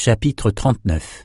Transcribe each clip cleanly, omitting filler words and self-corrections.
Chapitre 39.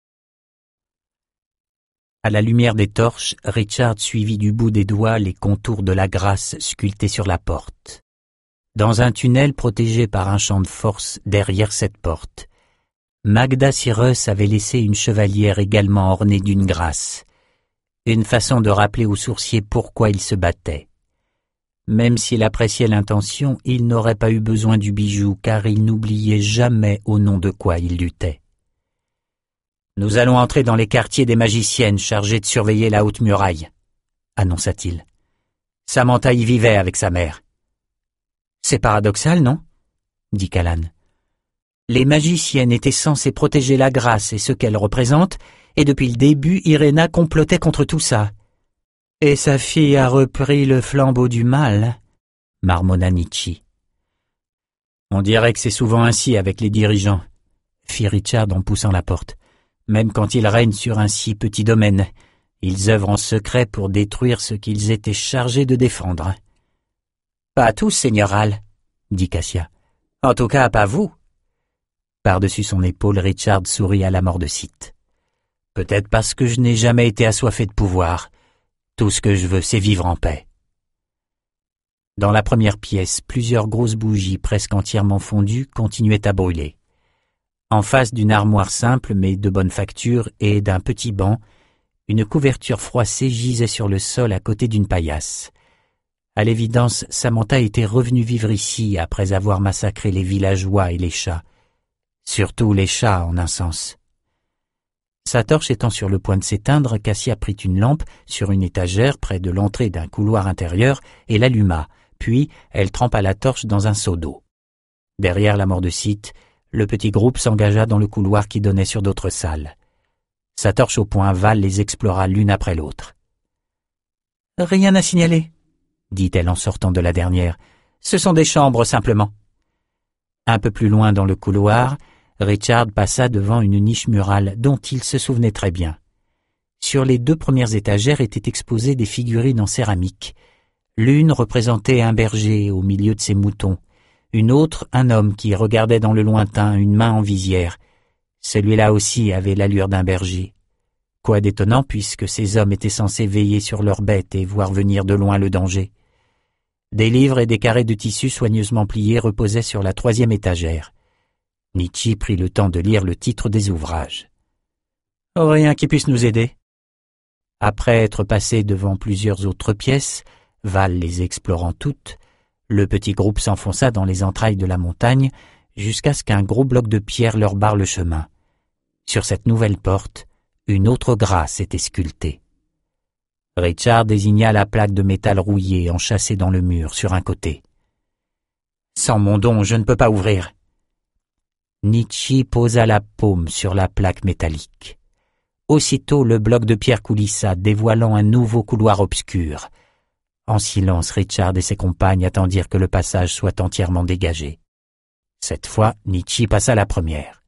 À la lumière des torches, Richard suivit du bout des doigts les contours de la grâce sculptée sur la porte. Dans un tunnel protégé par un champ de force derrière cette porte, Magda Cyrus avait laissé une chevalière également ornée d'une grâce, une façon de rappeler aux sourciers pourquoi il se battait. Même s'il appréciait l'intention, il n'aurait pas eu besoin du bijou car il n'oubliait jamais au nom de quoi il luttait. « Nous allons entrer dans les quartiers des magiciennes chargées de surveiller la haute muraille, » annonça-t-il. Samantha y vivait avec sa mère. « C'est paradoxal, non ?» dit Callan. Les magiciennes étaient censées protéger la grâce et ce qu'elle représente, et depuis le début, Irena complotait contre tout ça. « Et sa fille a repris le flambeau du mal, » marmonna Nietzsche. « On dirait que c'est souvent ainsi avec les dirigeants, » fit Richard en poussant la porte. « Même quand ils règnent sur un si petit domaine, ils œuvrent en secret pour détruire ce qu'ils étaient chargés de défendre. »« Pas tous, Seigneur Hal, » dit Cassia. « En tout cas, pas vous. » Par-dessus son épaule, Richard sourit à la mort de Sith. « Peut-être parce que je n'ai jamais été assoiffé de pouvoir. Tout ce que je veux, c'est vivre en paix. » Dans la première pièce, plusieurs grosses bougies presque entièrement fondues continuaient à brûler. En face d'une armoire simple mais de bonne facture et d'un petit banc, une couverture froissée gisait sur le sol à côté d'une paillasse. À l'évidence, Samantha était revenue vivre ici après avoir massacré les villageois et les chats. Surtout les chats, en un sens. Sa torche étant sur le point de s'éteindre, Cassia prit une lampe sur une étagère près de l'entrée d'un couloir intérieur et l'alluma, puis elle trempa la torche dans un seau d'eau. Derrière la mort de Sith, le petit groupe s'engagea dans le couloir qui donnait sur d'autres salles. Sa torche au poing, Val les explora l'une après l'autre. « Rien à signaler, » dit-elle en sortant de la dernière. « Ce sont des chambres, simplement. » Un peu plus loin dans le couloir, Richard passa devant une niche murale dont il se souvenait très bien. Sur les 2 premières étagères étaient exposées des figurines en céramique. L'une représentait un berger au milieu de ses moutons, une autre un homme qui regardait dans le lointain, une main en visière. Celui-là aussi avait l'allure d'un berger. Quoi d'étonnant puisque ces hommes étaient censés veiller sur leurs bêtes et voir venir de loin le danger. Des livres et des carrés de tissu soigneusement pliés reposaient sur la 3e étagère. Nietzsche prit le temps de lire le titre des ouvrages. « Rien qui puisse nous aider. » Après être passé devant plusieurs autres pièces, Val les explorant toutes, le petit groupe s'enfonça dans les entrailles de la montagne jusqu'à ce qu'un gros bloc de pierre leur barre le chemin. Sur cette nouvelle porte, une autre grâce était sculptée. Richard désigna la plaque de métal rouillé enchâssée dans le mur sur un côté. « Sans mon don, je ne peux pas ouvrir. » Nietzsche posa la paume sur la plaque métallique. Aussitôt, le bloc de pierre coulissa, dévoilant un nouveau couloir obscur. En silence, Richard et ses compagnes attendirent que le passage soit entièrement dégagé. Cette fois, Nietzsche passa la première.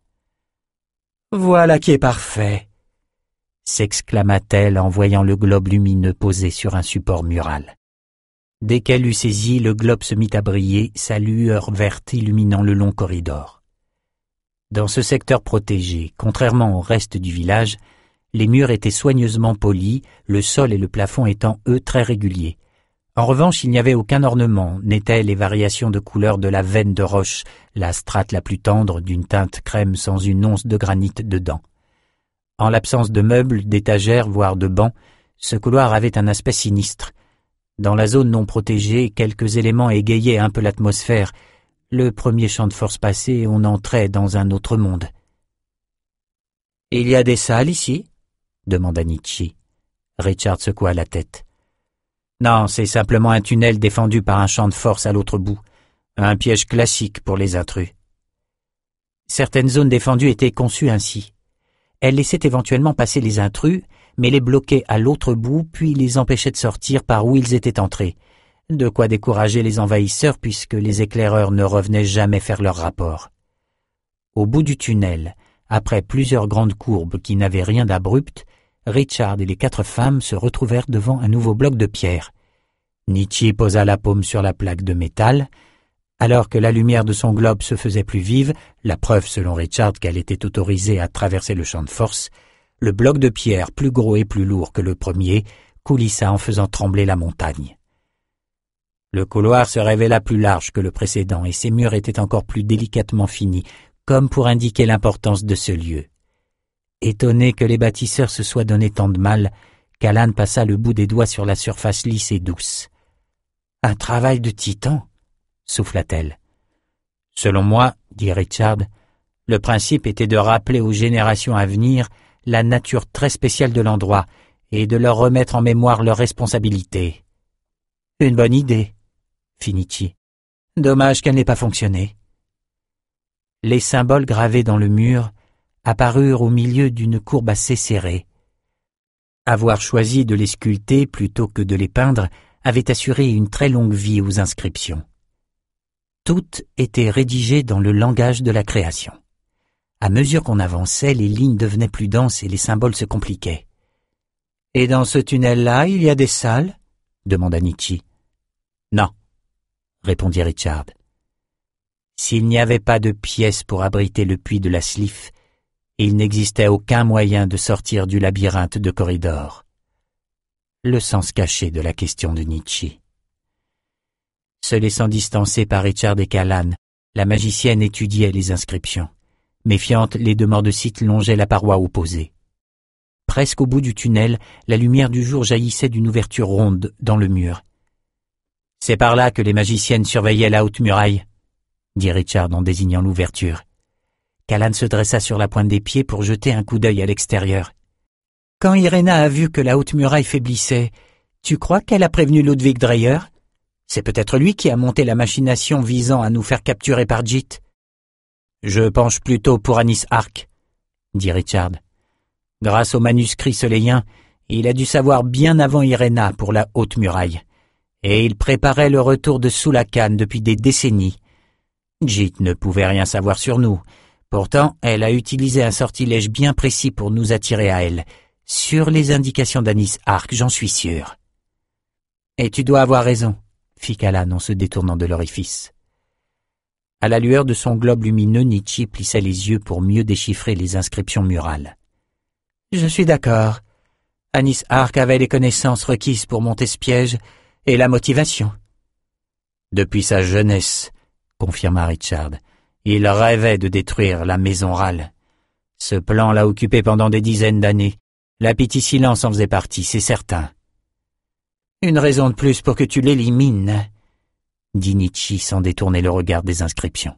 « Voilà qui est parfait !» s'exclama-t-elle en voyant le globe lumineux posé sur un support mural. Dès qu'elle eut saisi, le globe se mit à briller, sa lueur verte illuminant le long corridor. Dans ce secteur protégé, contrairement au reste du village, les murs étaient soigneusement polis, le sol et le plafond étant, eux, très réguliers. En revanche, il n'y avait aucun ornement, n'étaient les variations de couleur de la veine de roche, la strate la plus tendre d'une teinte crème sans une once de granit dedans. En l'absence de meubles, d'étagères, voire de bancs, ce couloir avait un aspect sinistre. Dans la zone non protégée, quelques éléments égayaient un peu l'atmosphère. Le premier champ de force passé, on entrait dans un autre monde. « Il y a des salles ici ?» demanda Nietzsche. Richard secoua la tête. Non, c'est simplement un tunnel défendu par un champ de force à l'autre bout. Un piège classique pour les intrus. Certaines zones défendues étaient conçues ainsi. Elles laissaient éventuellement passer les intrus, mais les bloquaient à l'autre bout, puis les empêchaient de sortir par où ils étaient entrés. De quoi décourager les envahisseurs puisque les éclaireurs ne revenaient jamais faire leur rapport. Au bout du tunnel, après plusieurs grandes courbes qui n'avaient rien d'abrupt, Richard et les 4 femmes se retrouvèrent devant un nouveau bloc de pierre. Nietzsche posa la paume sur la plaque de métal. Alors que la lumière de son globe se faisait plus vive, la preuve selon Richard qu'elle était autorisée à traverser le champ de force, le bloc de pierre, plus gros et plus lourd que le premier, coulissa en faisant trembler la montagne. Le couloir se révéla plus large que le précédent et ses murs étaient encore plus délicatement finis, comme pour indiquer l'importance de ce lieu. Étonné que les bâtisseurs se soient donné tant de mal, Callan passa le bout des doigts sur la surface lisse et douce. « Un travail de titan !» souffla-t-elle. « Selon moi, dit Richard, le principe était de rappeler aux générations à venir la nature très spéciale de l'endroit et de leur remettre en mémoire leurs responsabilités. »« Une bonne idée, » fit Nietzsche. « Dommage qu'elle n'ait pas fonctionné. » Les symboles gravés dans le mur apparurent au milieu d'une courbe assez serrée. Avoir choisi de les sculpter plutôt que de les peindre avait assuré une très longue vie aux inscriptions. Toutes étaient rédigées dans le langage de la création. À mesure qu'on avançait, les lignes devenaient plus denses et les symboles se compliquaient. « Et dans ce tunnel-là, il y a des salles ?» demanda Nietzsche. « Non, » répondit Richard. S'il n'y avait pas de pièce pour abriter le puits de la Sliff, il n'existait aucun moyen de sortir du labyrinthe de corridors. Le sens caché de la question de Nietzsche. Se laissant distancer par Richard et Callan, la magicienne étudiait les inscriptions. Méfiante, les deux morts-de-site longeaient la paroi opposée. Presque au bout du tunnel, la lumière du jour jaillissait d'une ouverture ronde dans le mur. « C'est par là que les magiciennes surveillaient la haute muraille, » dit Richard en désignant l'ouverture. Callan se dressa sur la pointe des pieds pour jeter un coup d'œil à l'extérieur. « Quand Iréna a vu que la haute muraille faiblissait, tu crois qu'elle a prévenu Ludwig Dreyer ? C'est peut-être lui qui a monté la machination visant à nous faire capturer par Jit. »« Je penche plutôt pour Anis Ark, » dit Richard. Grâce au manuscrit soleilien, il a dû savoir bien avant Iréna pour la haute muraille, et il préparait le retour de Soulakan depuis des décennies. Jit ne pouvait rien savoir sur nous. Pourtant, elle a utilisé un sortilège bien précis pour nous attirer à elle. Sur les indications d'Anis Ark, j'en suis sûr. « Et tu dois avoir raison, » fit Callan en se détournant de l'orifice. À la lueur de son globe lumineux, Nietzsche plissait les yeux pour mieux déchiffrer les inscriptions murales. « Je suis d'accord. Anis Ark avait les connaissances requises pour monter ce piège et la motivation. »« Depuis sa jeunesse, » confirma Richard. Il rêvait de détruire la maison Râle. Ce plan l'a occupé pendant des dizaines d'années. La Pity Silence en faisait partie, c'est certain. Une raison de plus pour que tu l'élimines, dit Nietzsche sans détourner le regard des inscriptions.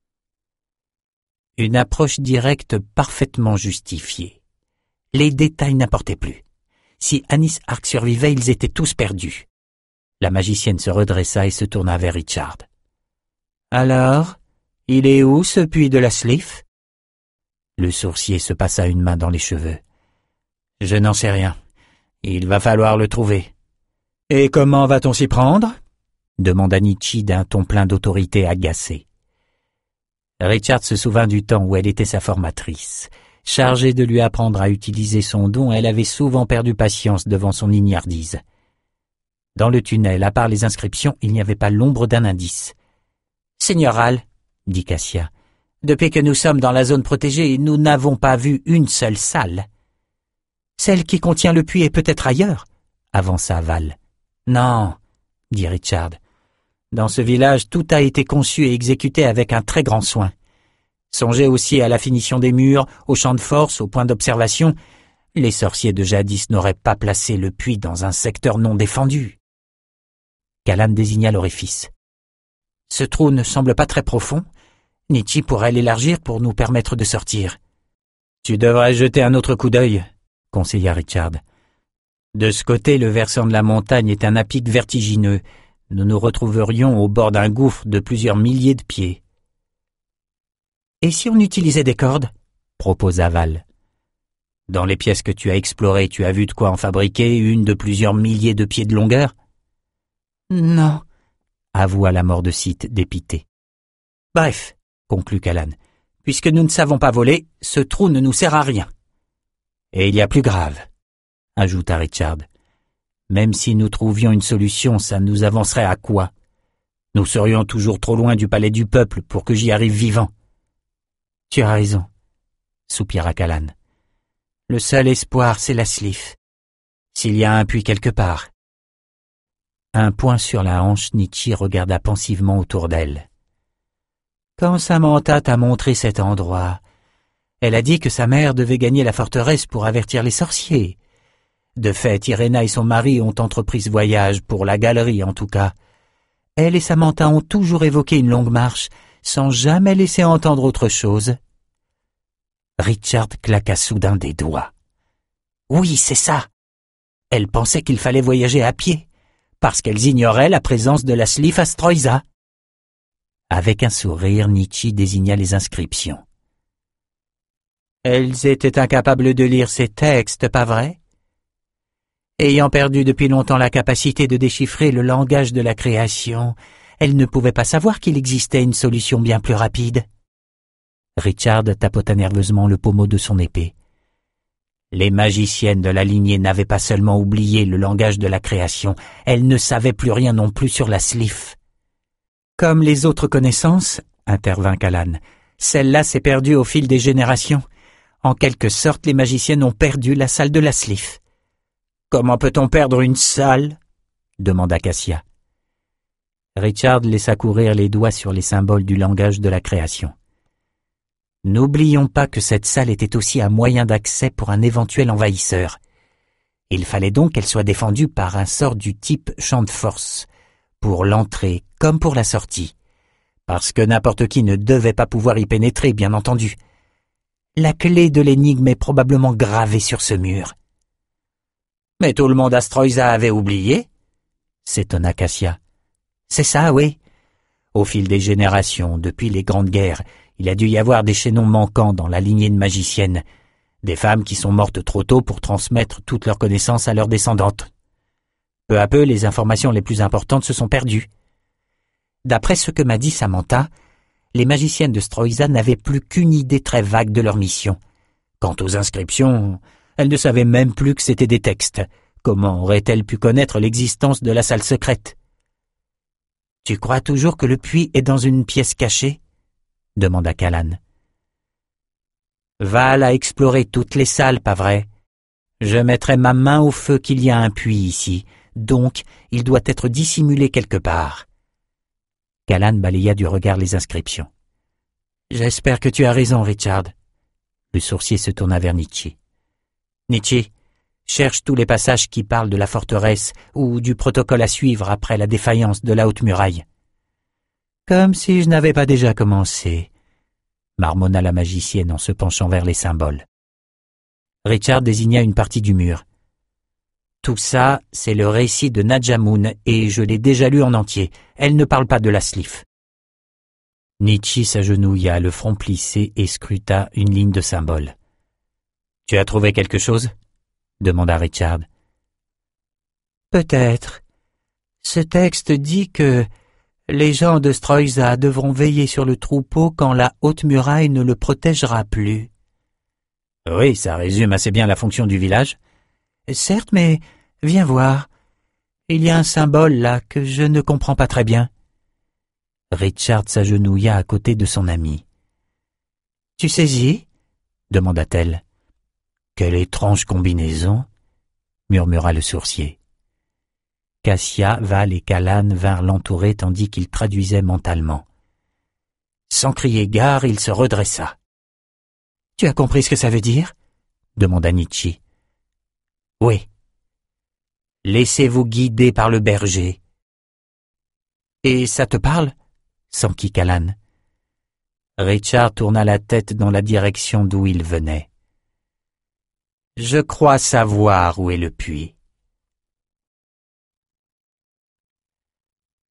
Une approche directe parfaitement justifiée. Les détails n'importaient plus. Si Anis Ark survivait, ils étaient tous perdus. La magicienne se redressa et se tourna vers Richard. « Alors, il est où ce puits de la Sliff ?» Le sourcier se passa une main dans les cheveux. « Je n'en sais rien. Il va falloir le trouver. »« Et comment va-t-on s'y prendre ?» demanda Nietzsche d'un ton plein d'autorité agacée. Richard se souvint du temps où elle était sa formatrice. Chargée de lui apprendre à utiliser son don, elle avait souvent perdu patience devant son ignardise. Dans le tunnel, à part les inscriptions, il n'y avait pas l'ombre d'un indice. « Seigneur Hall, » dit Cassia, « depuis que nous sommes dans la zone protégée, nous n'avons pas vu une seule salle. »« Celle qui contient le puits est peut-être ailleurs, » avança Val. « Non, » dit Richard. « Dans ce village, tout a été conçu et exécuté avec un très grand soin. Songez aussi à la finition des murs, au champ de force, au point d'observation. Les sorciers de jadis n'auraient pas placé le puits dans un secteur non défendu. » Callan désigna l'orifice. « Ce trou ne semble pas très profond. Nietzsche pourrait l'élargir pour nous permettre de sortir. »« Tu devrais jeter un autre coup d'œil, » conseilla Richard. « De ce côté, le versant de la montagne est un à-pic vertigineux. Nous nous retrouverions au bord d'un gouffre de plusieurs milliers de pieds. »« Et si on utilisait des cordes ?» proposa Val. « Dans les pièces que tu as explorées, tu as vu de quoi en fabriquer une de plusieurs milliers de pieds de longueur ?»« Non, » avoua la mort-de-site dépitée. « Bref, » conclut Callan, « puisque nous ne savons pas voler, ce trou ne nous sert à rien. »« Et il y a plus grave, » ajouta Richard. « Même si nous trouvions une solution, ça nous avancerait à quoi ? Nous serions toujours trop loin du palais du peuple pour que j'y arrive vivant. Tu as raison, soupira Callan. Le seul espoir, c'est la Sliff. S'il y a un puits quelque part. Un poing sur la hanche, Nietzsche regarda pensivement autour d'elle. Quand Samantha t'a montré cet endroit, elle a dit que sa mère devait gagner la forteresse pour avertir les sorciers. De fait, Irena et son mari ont entrepris ce voyage, pour la galerie en tout cas. Elle et Samantha ont toujours évoqué une longue marche, sans jamais laisser entendre autre chose. Richard claqua soudain des doigts. Oui, c'est ça. Elle pensait qu'il fallait voyager à pied, parce qu'elles ignoraient la présence de la Sliff à Stroïsa. Avec un sourire, Nietzsche désigna les inscriptions. Elles étaient incapables de lire ces textes, pas vrai? Ayant perdu depuis longtemps la capacité de déchiffrer le langage de la création, elles ne pouvaient pas savoir qu'il existait une solution bien plus rapide. Richard tapota nerveusement le pommeau de son épée. Les magiciennes de la lignée n'avaient pas seulement oublié le langage de la création, elles ne savaient plus rien non plus sur la Sliff. Comme les autres connaissances, intervint Callan, celle-là s'est perdue au fil des générations. En quelque sorte, les magiciennes ont perdu la salle de la Sliff. Comment peut-on perdre une salle? Demanda Cassia. Richard laissa courir les doigts sur les symboles du langage de la création. N'oublions pas que cette salle était aussi un moyen d'accès pour un éventuel envahisseur. Il fallait donc qu'elle soit défendue par un sort du type champ de force, pour l'entrée comme pour la sortie, parce que n'importe qui ne devait pas pouvoir y pénétrer, bien entendu. La clé de l'énigme est probablement gravée sur ce mur. Mais tout le monde à Stroïsa avait oublié, s'étonna Cassia. C'est ça, oui. Au fil des générations, depuis les grandes guerres, il a dû y avoir des chaînons manquants dans la lignée de magiciennes, des femmes qui sont mortes trop tôt pour transmettre toutes leurs connaissances à leurs descendantes. Peu à peu, les informations les plus importantes se sont perdues. D'après ce que m'a dit Samantha, les magiciennes de Stroïsa n'avaient plus qu'une idée très vague de leur mission. Quant aux inscriptions, elles ne savaient même plus que c'étaient des textes. Comment auraient-elles pu connaître l'existence de la salle secrète? Tu crois toujours que le puits est dans une pièce cachée? Demanda Callan. Val a exploré toutes les salles, pas vrai? Je mettrai ma main au feu qu'il y a un puits ici, donc il doit être dissimulé quelque part. Callan balaya du regard les inscriptions. J'espère que tu as raison, Richard. Le sourcier se tourna vers Nietzsche. Nietzsche, cherche tous les passages qui parlent de la forteresse ou du protocole à suivre après la défaillance de la haute muraille. Comme si je n'avais pas déjà commencé, marmonna la magicienne en se penchant vers les symboles. Richard désigna une partie du mur. Tout ça, c'est le récit de Nadjamun et je l'ai déjà lu en entier. Elle ne parle pas de la Sliff. Nietzsche s'agenouilla, le front plissé, et scruta une ligne de symboles. « Tu as trouvé quelque chose ?» demanda Richard. « Peut-être. Ce texte dit que les gens de Stroïsa devront veiller sur le troupeau quand la haute muraille ne le protégera plus. » Oui, ça résume assez bien la fonction du village. Certes, mais viens voir. Il y a un symbole là que je ne comprends pas très bien. Richard s'agenouilla à côté de son ami. Tu saisis? Demanda-t-elle. Quelle étrange combinaison, murmura le sourcier. Cassia, Val et Callan vinrent l'entourer tandis qu'il traduisait mentalement. Sans crier gare, il se redressa. Tu as compris ce que ça veut dire? Demanda Nietzsche. Oui. Laissez-vous guider par le berger. Et ça te parle? S'enquit Callan. Richard tourna la tête dans la direction d'où il venait. Je crois savoir où est le puits.